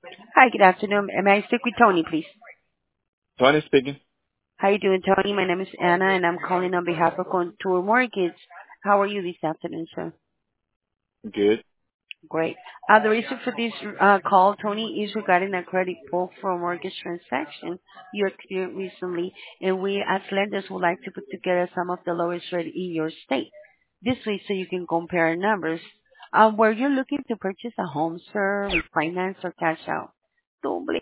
Hi, good afternoon. May I speak with Tony, please? Tony speaking. How you doing, Tony? My name is Anna, and I'm calling on behalf of Contour Mortgage. How are you this afternoon, sir? Good. Great. The reason for this call, Tony, is regarding a credit pull for a mortgage transaction you experienced recently, and we as lenders would like to put together some of the lowest rate in your state. This way, so you can compare numbers. Were you looking to purchase a home, sir, refinance or cash out? Double.